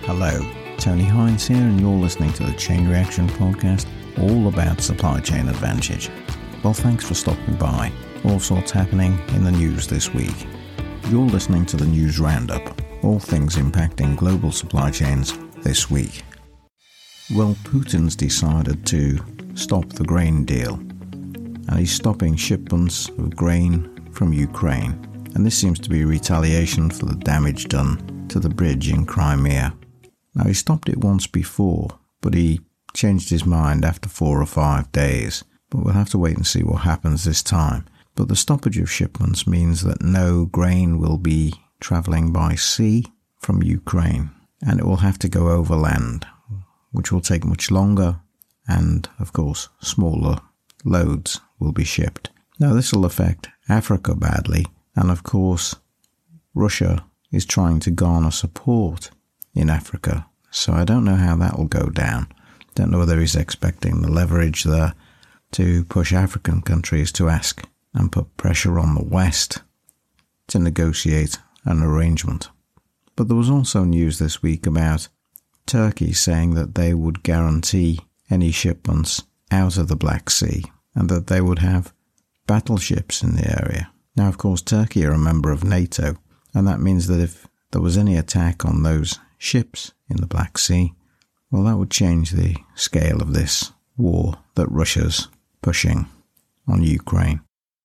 Hello, Tony Hines here, and you're listening to the Chain Reaction Podcast, all about supply chain advantage. Well, thanks for stopping by. All sorts happening in the news this week. You're listening to the News Roundup, all things impacting global supply chains this week. Well, Putin's decided to stop the grain deal, and he's stopping shipments of grain from Ukraine. And this seems to be retaliation for the damage done to the bridge in Crimea. Now, he stopped it once before, but he changed his mind after 4 or 5 days. But we'll have to wait and see what happens this time. But the stoppage of shipments means that no grain will be travelling by sea from Ukraine, and it will have to go over land, which will take much longer, and, of course, smaller loads will be shipped. Now, this will affect Africa badly, and, of course, Russia is trying to garner support in Africa, so I don't know how that will go down. Don't know whether he's expecting the leverage there to push African countries to ask and put pressure on the West to negotiate an arrangement. But there was also news this week about Turkey saying that they would guarantee any shipments out of the Black Sea and that they would have battleships in the area. Now, of course, Turkey are a member of NATO, and that means that if there was any attack on those ships in the Black Sea, well, that would change the scale of this war that Russia's pushing on Ukraine.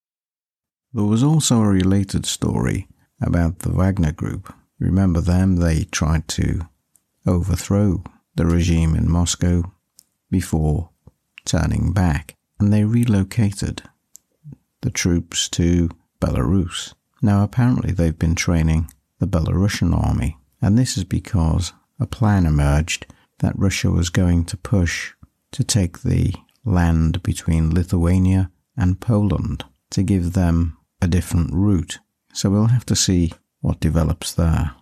There was also a related story about the Wagner Group. Remember them? They tried to overthrow the regime in Moscow before turning back, and they relocated the troops to Belarus. Now, apparently they've been training the Belarusian army, and this is because a plan emerged that Russia was going to push to take the land between Lithuania and Poland to give them a different route. So we'll have to see what develops there.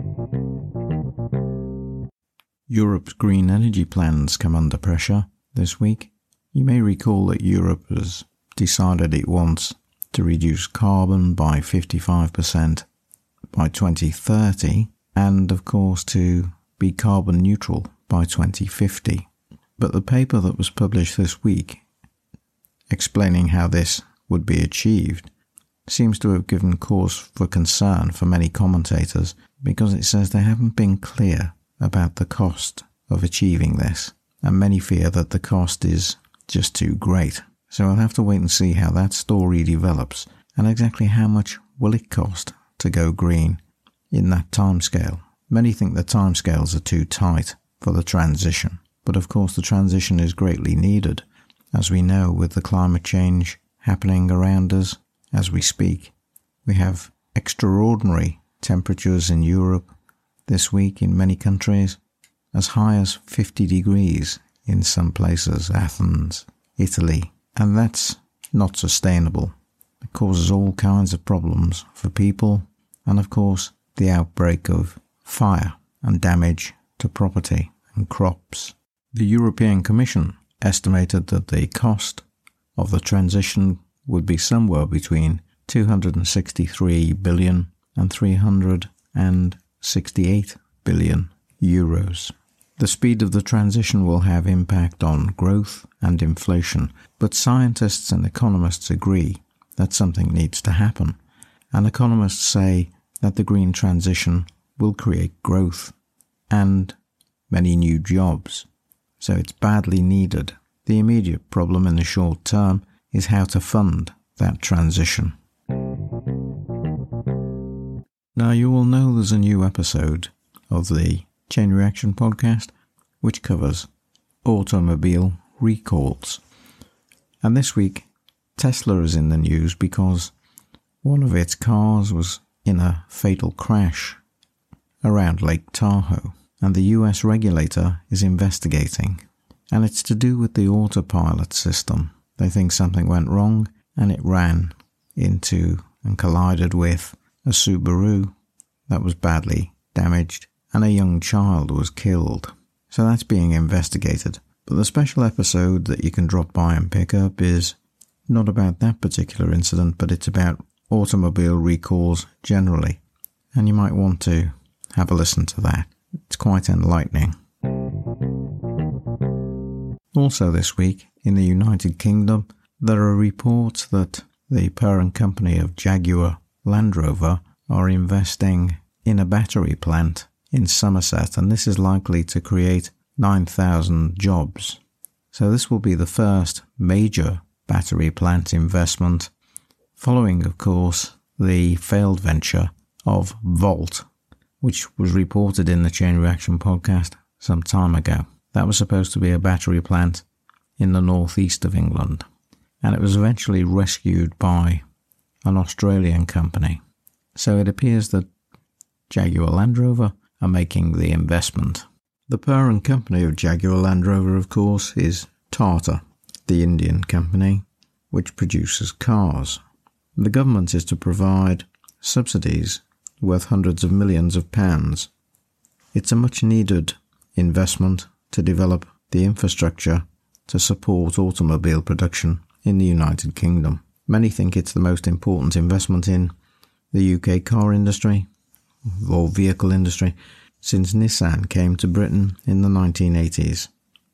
Europe's green energy plans come under pressure this week. You may recall that Europe has decided it wants to reduce carbon by 55% by 2030 and, of course, to be carbon neutral by 2050. But the paper that was published this week explaining how this would be achieved seems to have given cause for concern for many commentators because it says they haven't been clear about the cost of achieving this, and many fear that the cost is just too great. So we'll have to wait and see how that story develops and exactly how much will it cost to go green in that timescale. Many think the timescales are too tight for the transition, but of course the transition is greatly needed, as we know with the climate change happening around us as we speak. We have extraordinary temperatures in Europe this week in many countries, as high as 50 degrees in some places, Athens, Italy, and that's not sustainable. It causes all kinds of problems for people and, of course, the outbreak of fire and damage to property and crops. The European Commission estimated that the cost of the transition would be somewhere between 263 billion and 368 billion euros. The speed of the transition will have impact on growth and inflation, but scientists and economists agree that something needs to happen. And economists say that the green transition will create growth and many new jobs. So it's badly needed. The immediate problem in the short term is how to fund that transition. Now, you will know there's a new episode of the Chain Reaction Podcast which covers automobile recalls. And this week, Tesla is in the news because one of its cars was in a fatal crash around Lake Tahoe, and the US regulator is investigating. And it's to do with the autopilot system. They think something went wrong and it ran into and collided with a Subaru that was badly damaged, and a young child was killed. So that's being investigated. But the special episode that you can drop by and pick up is not about that particular incident, but it's about automobile recalls generally. And you might want to have a listen to that. It's quite enlightening. Also this week, in the United Kingdom, there are reports that the parent company of Jaguar Land Rover are investing in a battery plant in Somerset, and this is likely to create 9,000 jobs. So this will be the first major battery plant investment, following, of course, the failed venture of Volt, which was reported in the Chain Reaction podcast some time ago. That was supposed to be a battery plant in the northeast of England, and it was eventually rescued by an Australian company. So it appears that Jaguar Land Rover are making the investment. The parent company of Jaguar Land Rover, of course, is Tata, the Indian company, which produces cars. The government is to provide subsidies worth hundreds of millions of pounds. It's a much-needed investment to develop the infrastructure to support automobile production in the United Kingdom. Many think it's the most important investment in the UK car industry, or vehicle industry, since Nissan came to Britain in the 1980s.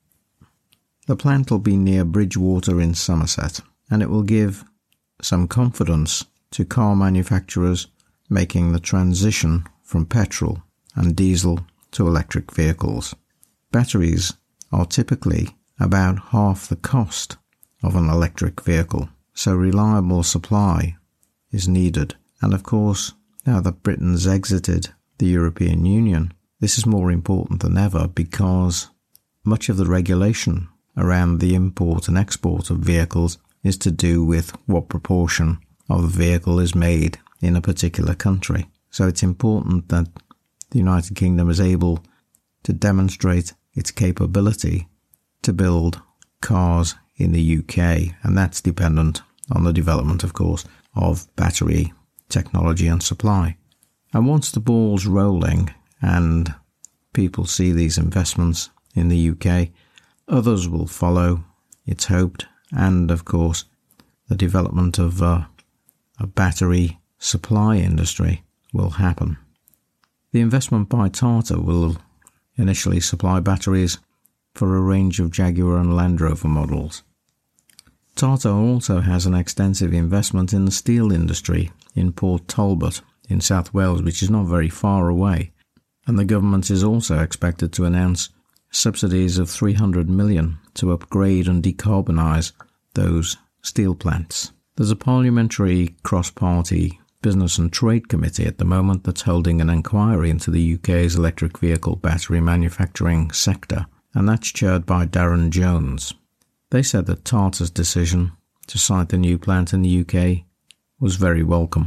The plant will be near Bridgewater in Somerset, and it will give some confidence to car manufacturers making the transition from petrol and diesel to electric vehicles. Batteries are typically about half the cost of an electric vehicle, so reliable supply is needed. And of course, now that Britain's exited the European Union, this is more important than ever because much of the regulation around the import and export of vehicles is to do with what proportion of the vehicle is made in a particular country. So it's important that the United Kingdom is able to demonstrate its capability to build cars in the UK, and that's dependent on the development, of course, of battery technology and supply. And once the ball's rolling and people see these investments in the UK, others will follow, it's hoped, and of course the development of a battery supply industry will happen. The investment by Tata will initially supply batteries for a range of Jaguar and Land Rover models. Tata also has an extensive investment in the steel industry in Port Talbot in South Wales, which is not very far away, and the government is also expected to announce subsidies of $300 million to upgrade and decarbonise those steel plants. There's a parliamentary cross-party Business and Trade Committee at the moment that's holding an inquiry into the UK's electric vehicle battery manufacturing sector, and that's chaired by Darren Jones. They said that Tata's decision to site the new plant in the UK was very welcome.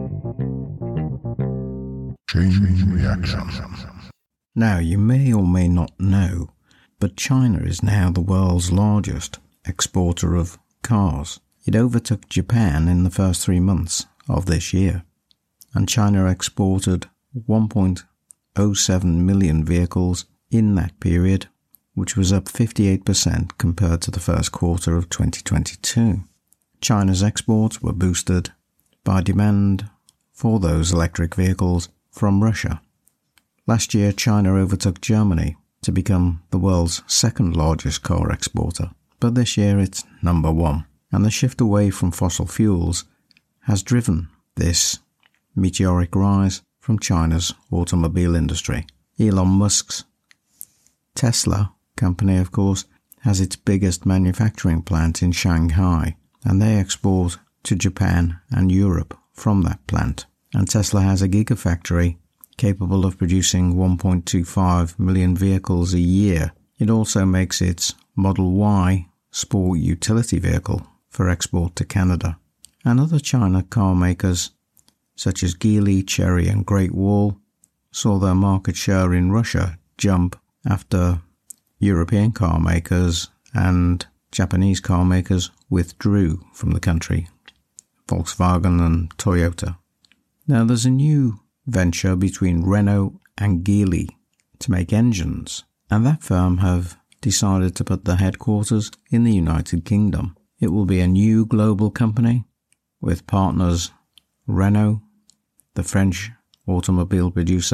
Chain Reaction. Now, you may or may not know, but China is now the world's largest exporter of cars. It overtook Japan in the first 3 months of this year, and China exported 1.07 million vehicles in that period, which was up 58% compared to the first quarter of 2022. China's exports were boosted by demand for those electric vehicles from Russia. Last year, China overtook Germany to become the world's second largest car exporter, but this year it's number one, and the shift away from fossil fuels has driven this meteoric rise from China's automobile industry. Elon Musk's Tesla company, of course, has its biggest manufacturing plant in Shanghai, and they export to Japan and Europe from that plant. And Tesla has a gigafactory capable of producing 1.25 million vehicles a year. It also makes its Model Y sport utility vehicle for export to Canada. And other China car makers, such as Geely, Chery and Great Wall, saw their market share in Russia jump after European car makers and Japanese car makers withdrew from the country, Volkswagen and Toyota. Now there's a new venture between Renault and Geely to make engines, and that firm have decided to put their headquarters in the United Kingdom. It will be a new global company with partners Renault, the French automobile producer,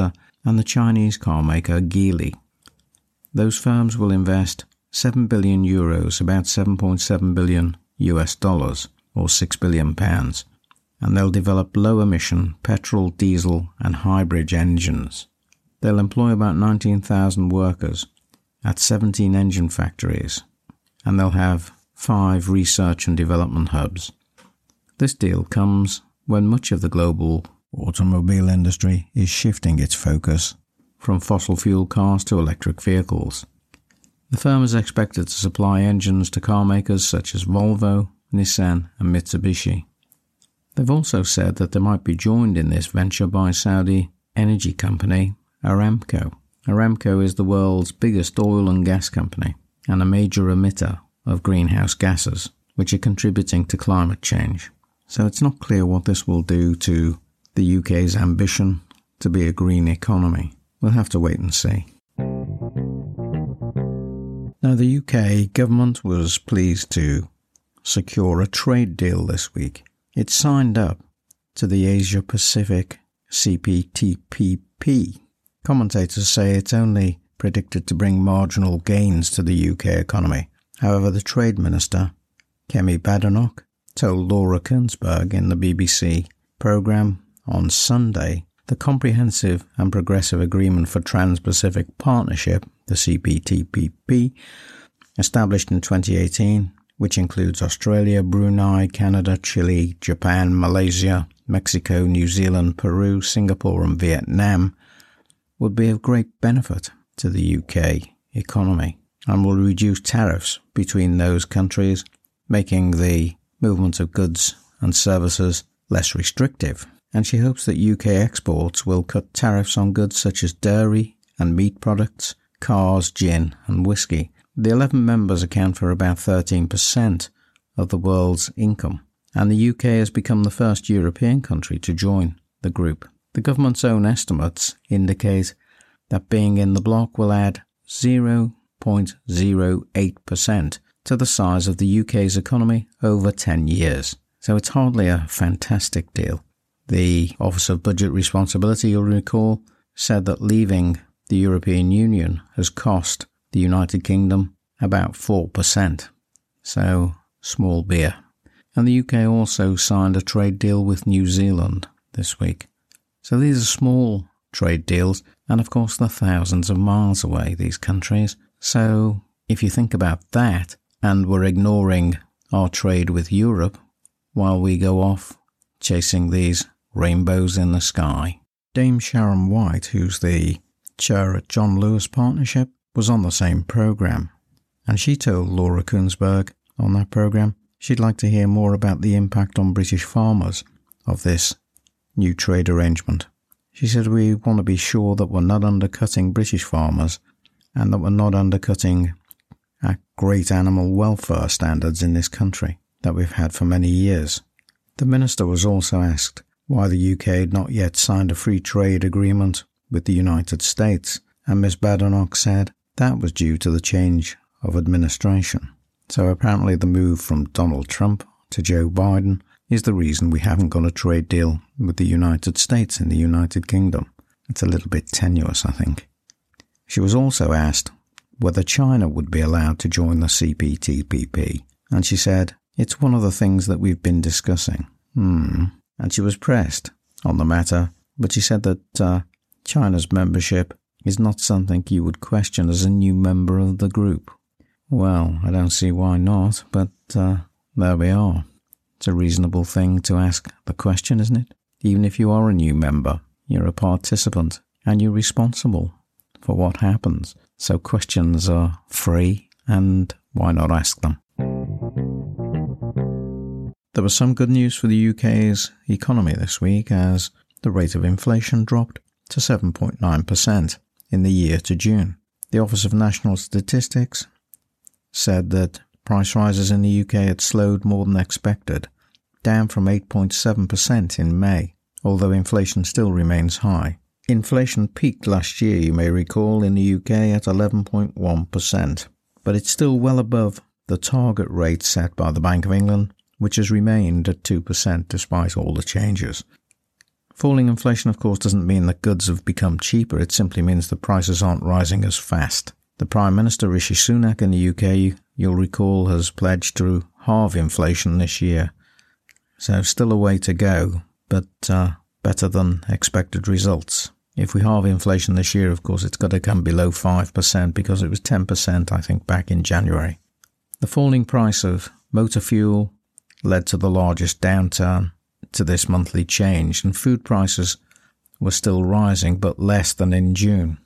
and the Chinese car maker Geely. Those firms will invest €7 billion, about 7.7 billion US dollars, or £6 billion, and they'll develop low-emission petrol, diesel and hybrid engines. They'll employ about 19,000 workers at 17 engine factories, and they'll have 5 research and development hubs. This deal comes when much of the global automobile industry is shifting its focus from fossil fuel cars to electric vehicles. The firm is expected to supply engines to car makers such as Volvo, Nissan and Mitsubishi. They've also said that they might be joined in this venture by Saudi energy company Aramco. Aramco is the world's biggest oil and gas company and a major emitter of greenhouse gases, which are contributing to climate change. So it's not clear what this will do to the UK's ambition to be a green economy. We'll have to wait and see. Now, the UK government was pleased to secure a trade deal this week. It signed up to the Asia-Pacific CPTPP. Commentators say it's only predicted to bring marginal gains to the UK economy. However, the Trade Minister, Kemi Badenoch, told Laura Kuenssberg in the BBC programme on Sunday the Comprehensive and Progressive Agreement for Trans-Pacific Partnership, the CPTPP, established in 2018, which includes Australia, Brunei, Canada, Chile, Japan, Malaysia, Mexico, New Zealand, Peru, Singapore and Vietnam, would be of great benefit to the UK economy and will reduce tariffs between those countries, making the movement of goods and services less restrictive. And she hopes that UK exports will cut tariffs on goods such as dairy and meat products, cars, gin and whiskey. The 11 members account for about 13% of the world's income, and the UK has become the first European country to join the group. The government's own estimates indicate that being in the bloc will add 0.08% to the size of the UK's economy over 10 years. So it's hardly a fantastic deal. The Office of Budget Responsibility, you'll recall, said that leaving the European Union has cost the United Kingdom about 4%. So, small beer. And the UK also signed a trade deal with New Zealand this week. So these are small trade deals, and of course they're thousands of miles away, these countries. So, if you think about that, and we're ignoring our trade with Europe while we go off chasing these rainbows in the sky. Dame Sharon White, who's the chair at John Lewis Partnership, was on the same programme, and she told Laura Kuenssberg on that programme she'd like to hear more about the impact on British farmers of this new trade arrangement. She said we want to be sure that we're not undercutting British farmers and that we're not undercutting great animal welfare standards in this country that we've had for many years. The minister was also asked why the UK had not yet signed a free trade agreement with the United States, and Ms Badenoch said that was due to the change of administration. So apparently the move from Donald Trump to Joe Biden is the reason we haven't got a trade deal with the United States in the United Kingdom. It's a little bit tenuous, I think. She was also asked whether China would be allowed to join the CPTPP, and she said, "It's one of the things that we've been discussing." And she was pressed on the matter, but she said that China's membership is not something you would question as a new member of the group. Well, I don't see why not, but there we are. It's a reasonable thing to ask the question, isn't it? Even if you are a new member, you're a participant and you're responsible for what happens. So questions are free, and why not ask them? There was some good news for the UK's economy this week as the rate of inflation dropped to 7.9% in the year to June. The Office of National Statistics said that price rises in the UK had slowed more than expected, down from 8.7% in May, although inflation still remains high. Inflation peaked last year, you may recall, in the UK at 11.1%, but it's still well above the target rate set by the Bank of England, which has remained at 2% despite all the changes. Falling inflation, of course, doesn't mean that goods have become cheaper. It simply means the prices aren't rising as fast. The Prime Minister, Rishi Sunak, in the UK, you'll recall, has pledged to halve inflation this year. So still a way to go, but better than expected results. If we halve inflation this year, of course, it's got to come below 5% because it was 10%, I think, back in January. The falling price of motor fuel led to the largest downturn to this monthly change, and food prices were still rising, but less than in June.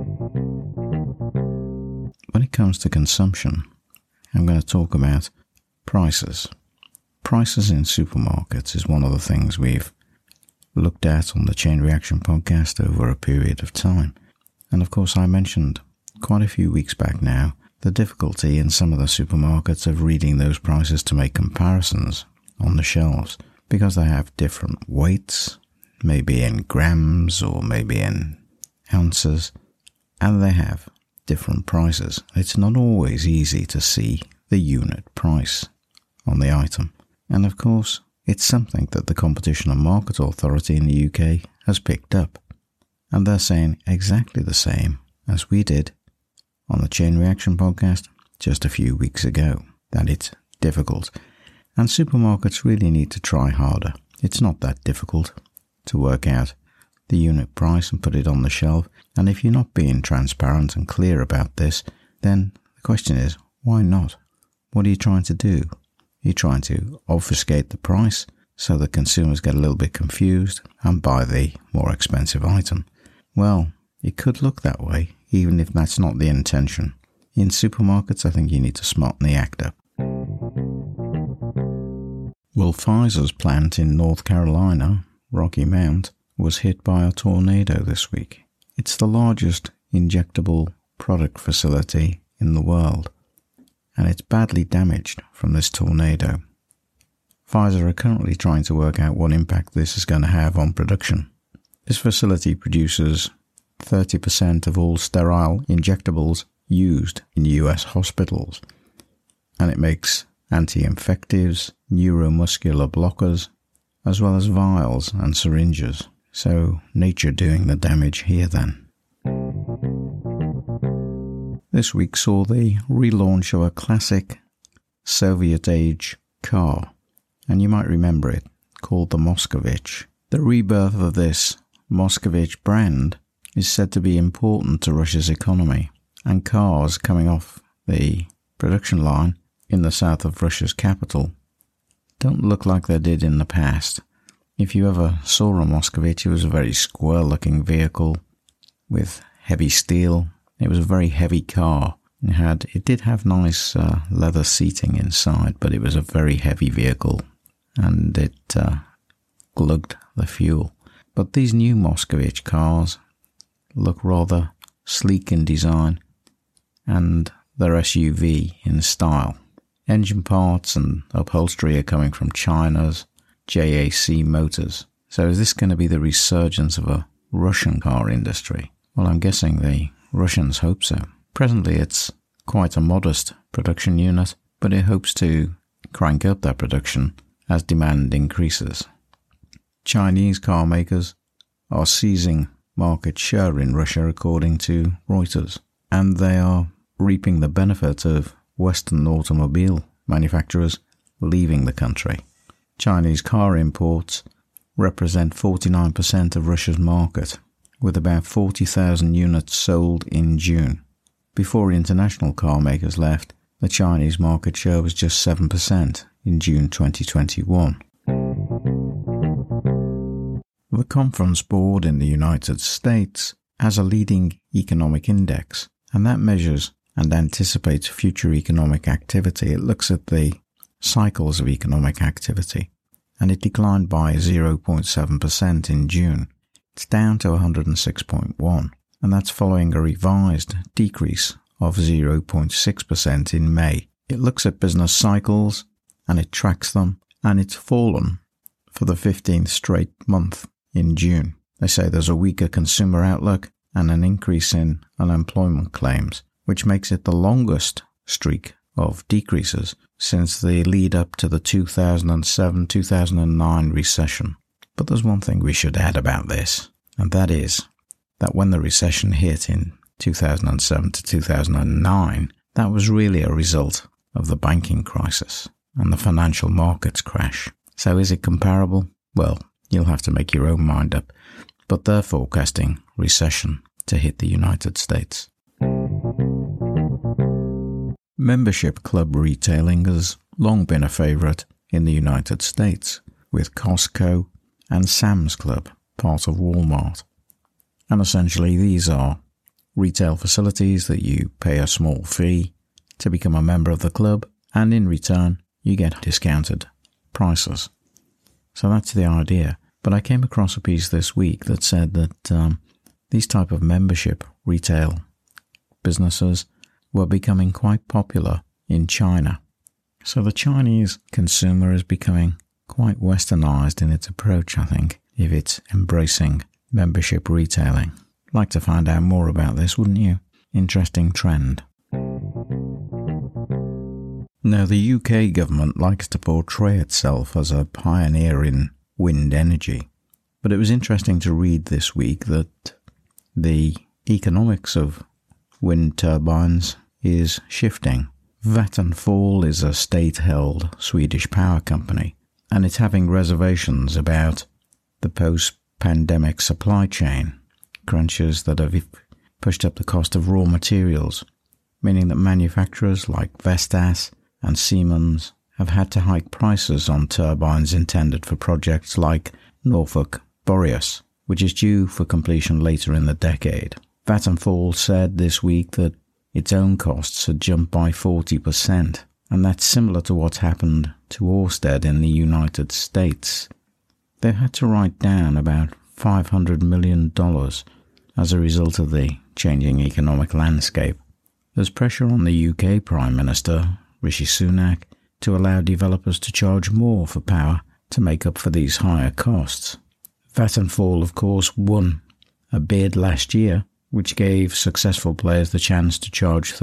When it comes to consumption, I'm going to talk about prices. Prices in supermarkets is one of the things we've looked at on the Chain Reaction podcast over a period of time. And of course, I mentioned quite a few weeks back now the difficulty in some of the supermarkets of reading those prices to make comparisons on the shelves, because they have different weights, maybe in grams or maybe in ounces, and they have different prices. It's not always easy to see the unit price on the item. And of course, it's something that the Competition and Market Authority in the UK has picked up. And they're saying exactly the same as we did on the Chain Reaction podcast just a few weeks ago, that it's difficult. And supermarkets really need to try harder. It's not that difficult to work out the unit price and put it on the shelf. And if you're not being transparent and clear about this, then the question is, why not? What are you trying to do? You're trying to obfuscate the price so that consumers get a little bit confused and buy the more expensive item. Well, it could look that way, even if that's not the intention. In supermarkets, I think you need to smarten the act up. Well, Pfizer's plant in North Carolina, Rocky Mount, was hit by a tornado this week. It's the largest injectable product facility in the world, and it's badly damaged from this tornado. Pfizer are currently trying to work out what impact this is going to have on production. This facility produces 30% of all sterile injectables used in US hospitals, and it makes anti-infectives, neuromuscular blockers, as well as vials and syringes. So nature doing the damage here then. This week saw the relaunch of a classic Soviet-age car, and you might remember it, called the Moskvich. The rebirth of this Moskvich brand is said to be important to Russia's economy, and cars coming off the production line in the south of Russia's capital don't look like they did in the past. If you ever saw a Moskvich, it was a very square-looking vehicle with heavy steel. It was a very heavy car. It did have nice leather seating inside, but it was a very heavy vehicle, and it glugged the fuel. But these new Moskvich cars look rather sleek in design, and they're SUV in style. Engine parts and upholstery are coming from China's JAC Motors. So is this going to be the resurgence of a Russian car industry? Well, I'm guessing the Russians hope so. Presently it's quite a modest production unit, but it hopes to crank up that production as demand increases. Chinese car makers are seizing market share in Russia, according to Reuters, and they are reaping the benefit of Western automobile manufacturers leaving the country. Chinese car imports represent 49% of Russia's market, with about 40,000 units sold in June. Before international car makers left, the Chinese market share was just 7% in June 2021. The Conference Board in the United States has a leading economic index, and that measures and anticipates future economic activity. It looks at the cycles of economic activity, and it declined by 0.7% in June. It's down to 106.1, and that's following a revised decrease of 0.6% in May. It looks at business cycles, and it tracks them, and it's fallen for the 15th straight month in June. They say there's a weaker consumer outlook and an increase in unemployment claims, which makes it the longest streak of decreases since the lead up to the 2007-2009 recession. But there's one thing we should add about this, and that is that when the recession hit in 2007 to 2009, that was really a result of the banking crisis and the financial markets crash. So is it comparable? Well, you'll have to make your own mind up, but they're forecasting recession to hit the United States. Membership club retailing has long been a favourite in the United States, with Costco and Sam's Club, part of Walmart. And essentially these are retail facilities that you pay a small fee to become a member of the club, and in return you get discounted prices. So that's the idea. But I came across a piece this week that said that these type of membership retail businesses were becoming quite popular in China. So the Chinese consumer is becoming quite westernized in its approach, I think, if it's embracing membership retailing. Like to find out more about this, wouldn't you? Interesting trend. Now, the UK government likes to portray itself as a pioneer in wind energy, but it was interesting to read this week that the economics of wind turbines is shifting. Vattenfall is a state-held Swedish power company, and it's having reservations about the post-pandemic supply chain crunches that have pushed up the cost of raw materials, meaning that manufacturers like Vestas and Siemens have had to hike prices on turbines intended for projects like Norfolk Boreas, which is due for completion later in the decade. Vattenfall said this week that its own costs had jumped by 40%, and that's similar to what's happened to Ørsted in the United States. They've had to write down about $500 million as a result of the changing economic landscape. There's pressure on the UK Prime Minister, Rishi Sunak, to allow developers to charge more for power to make up for these higher costs. Vattenfall, of course, won a bid last year which gave successful players the chance to charge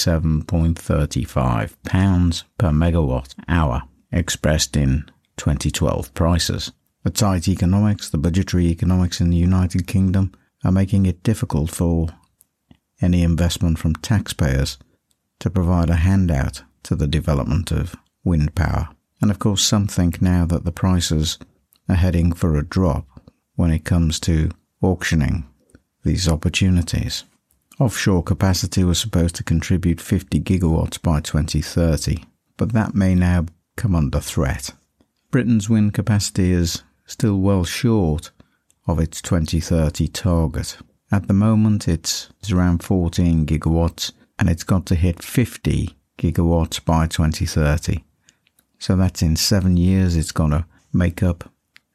£37.35 per megawatt hour, expressed in 2012 prices. The tight economics, the budgetary economics in the United Kingdom, are making it difficult for any investment from taxpayers to provide a handout to the development of wind power. And of course, some think now that the prices are heading for a drop when it comes to auctioning these opportunities. Offshore capacity was supposed to contribute 50 gigawatts by 2030, but that may now come under threat. Britain's wind capacity is still well short of its 2030 target. At the moment it's around 14 gigawatts, and it's got to hit 50 gigawatts by 2030. So that's in 7 years it's got to make up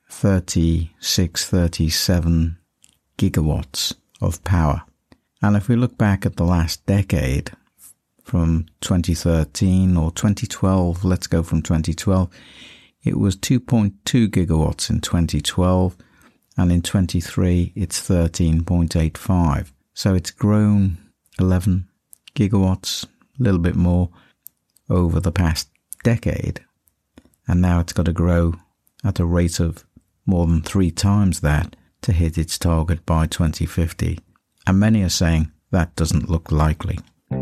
37 gigawatts of power. And if we look back at the last decade, from 2013 or 2012, let's go from 2012, it was 2.2 gigawatts in 2012, and in 23 it's 13.85. So it's grown 11 gigawatts, a little bit more, over the past decade. And now it's got to grow at a rate of more than 3 times that to hit its target by 2050. And many are saying that doesn't look likely.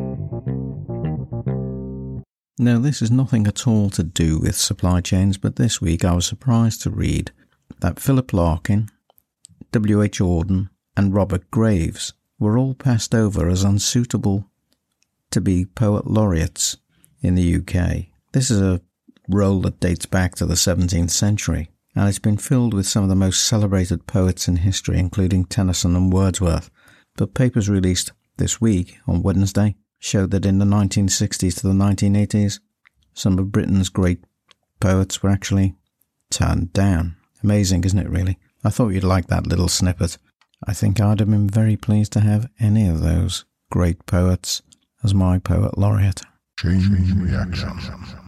Now, this is nothing at all to do with supply chains, but this week I was surprised to read that Philip Larkin, W.H. Auden and Robert Graves were all passed over as unsuitable to be poet laureates in the UK. This is a role that dates back to the 17th century, and it's been filled with some of the most celebrated poets in history, including Tennyson and Wordsworth. But papers released this week, on Wednesday, showed that in the 1960s to the 1980s, some of Britain's great poets were actually turned down. Amazing, isn't it, really? I thought you'd like that little snippet. I think I'd have been very pleased to have any of those great poets as my poet laureate. Changing reaction.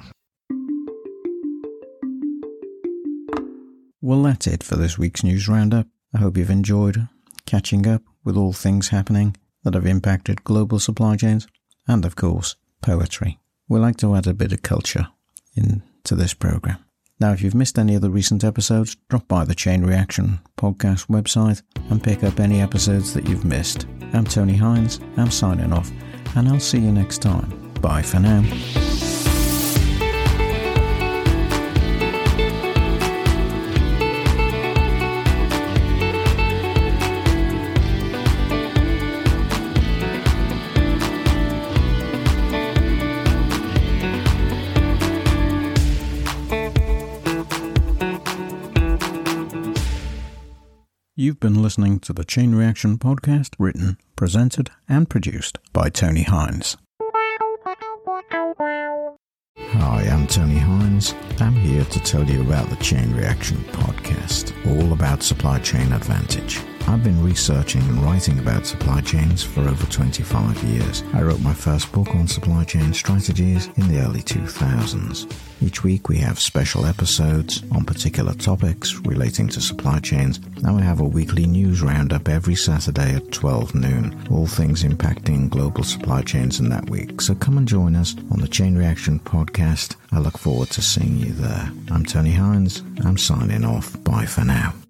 Well, that's it for this week's news roundup. I hope you've enjoyed catching up with all things happening that have impacted global supply chains and, of course, poetry. We like to add a bit of culture into this program. Now, if you've missed any of the recent episodes, drop by the Chain Reaction podcast website and pick up any episodes that you've missed. I'm Tony Hines, I'm signing off, and I'll see you next time. Bye for now. You've been listening to the Chain Reaction podcast, written, presented, and produced by Tony Hines. Hi, I'm Tony Hines. I'm here to tell you about the Chain Reaction podcast, all about supply chain advantage. I've been researching and writing about supply chains for over 25 years. I wrote my first book on supply chain strategies in the early 2000s. Each week we have special episodes on particular topics relating to supply chains, and we have a weekly news roundup every Saturday at 12 noon, all things impacting global supply chains in that week. So come and join us on the Chain Reaction podcast. I look forward to seeing you there. I'm Tony Hines. I'm signing off. Bye for now.